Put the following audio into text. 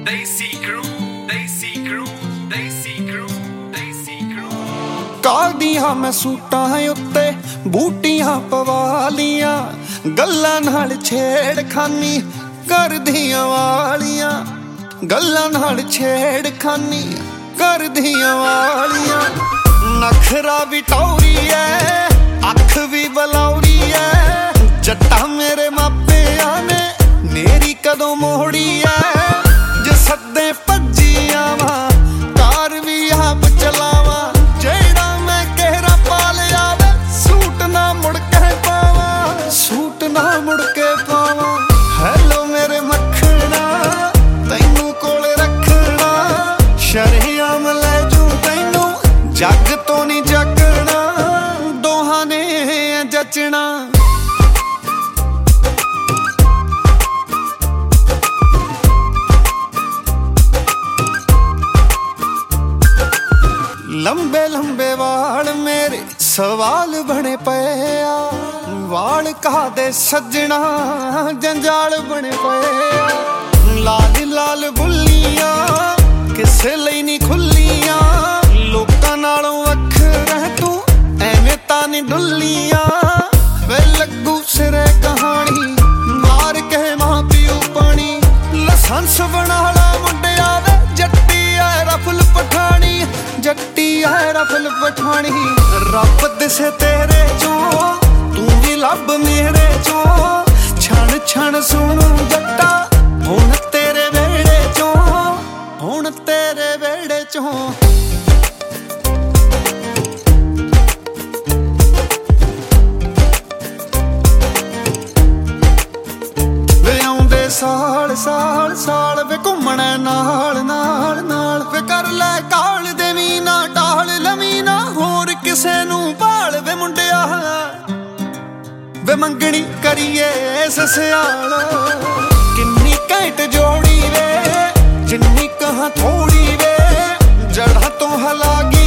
ਕਾਲਦੀਆਂ ਮੈਂ ਸੂਟਾਂ ਉੱਤੇ ਬੂਟੀਆਂ ਪਵਾ ਲੀਆਂ, ਗੱਲਾਂ ਨਾਲ ਛੇੜਖਾਨੀ ਕਰਦੀਆਂ ਵਾਲੀਆਂ, ਗੱਲਾਂ ਨਾਲ ਛੇੜਖਾਨੀ ਕਰਦੀਆਂ ਵਾਲੀਆਂ। ਨਖਰਾ ਵੀ ਟੌਰੀ ਐ, ਅੱਖ ਵੀ ਬਲੌੜੀ ਐ, ਜੱਟਾ ਮੇਰੇ ਮਾਪਿਆਂ ਨੇ ਮੇਰੀ ਕਦੋਂ ਮੋੜੀ ਐ। ਜੇ ਸੱਦੇ ਭੱਜੀ ਆਵਾਂ ਕਾਰ ਵੀ ਆਪ ਚਲਾਵਾਂ, ਜਿਹੜਾ ਮੈਂ ਕਹਿਰਾ ਪਾ ਲਿਆ ਵੇ ਸੂਟ ਨਾ ਮੁੜ ਕੇ ਪਾਵਾਂ, ਸੂਟ ਨਾ ਮੁੜ ਕੇ ਪਾਵਾਂ। ਹੈਲੋ ਮੇਰੇ ਮੱਖਣਾ ਤੈਨੂੰ ਕੋਲੇ ਰੱਖਣਾ, ਸ਼ਰੇਆਮ ਲੈ ਜੂ ਤੈਨੂੰ ਜੱਗ ਤੋਂ ਨੀ ਜੱਗਣਾ, ਦੋਹਾਂ ਨੇ ਜਚਣਾ। ਲੰਬੇ ਲੰਬੇ ਵਾਲ ਮੇਰੇ ਸਵਾਲ ਬਣੇ ਪਏ ਆ, ਵਾਲ ਕਾਹਦੇ ਸੱਜਣਾ ਜੰਜਾਲ ਬਣੇ ਪਏ ਆ। ਲਾਲ ਲਾਲ ਬੁੱਲੀਆਂ ਕਿਸੇ ਲਈ ਨਹੀਂ ਖੁੱਲੀਆਂ, ਲੋਕਾਂ ਨਾਲੋਂ ਵੱਖਰਾ ਤੂੰ ਐਵੇਂ ਤਾਂ ਨਹੀਂ ਡੁੱਲੀਆਂ। ਵੇ ਲੱਗੂ ਸਿਰੇ ਕਹਾਣੀ ਮਾਰ ਕੇ ਮਾਂ ਪਿਓ ਪਾਣੀ, ਲਾਇਸੈਂਸ ਬਣਾ ਲਾ ਮੁੰਡਿਆ ਵੇ ਜੱਟੀ ਐ ਰਫਲ ਪਠਾਣੀ, ਜੱਟੀ ਐ ਰਫਲ ਪਠਾਣੀ। ਰੱਬ ਦਿਸੇ ਤੇਰੇ ਚੋਂ ਤੂੰ ਵੀ ਲੱਭ ਮੇਰੇ ਚੋਂ, ਛਣ ਛਣ ਸੁਣੂ ਜੱਟਾ ਹੁਣ ਤੇਰੇ ਵਿਹੜੇ ਚੋਂ, ਹੁਣ ਤੇਰੇ ਵਿਹੜੇ ਚੋਂ। ਵੇ ਆਉਂਦੇ ਸਾਲ ਸਾਲ ਸਾਲ ਵੇ ਘੁੰਮਣਾ ਨਾਲ ਨਾਲ ਨਾਲ, ਵੇ ਕਰ ਲੈ ਕਾਲ ਦੇਵੀਂ ਨਾ ਟਾਲ ਲਵੀਂ ਨਾ ਹੋਰ ਕਿਸੇ ਨੂੰ ਭਾਲ। ਵੇ ਮੁੰਡਿਆ ਵੇ ਮੰਗਣੀ ਕਰੀਏ ਇਸ ਸਿਆਲ, ਕਿੰਨੀ ਘੈਂਟ ਜੋੜੀ ਵੇ ਜਿੰਨੀ ਕਹਾਂ ਥੋੜੀ ਵੇ, ਜੜ੍ਹਾਂ ਤੋਂ ਹਲਾ ਗਈ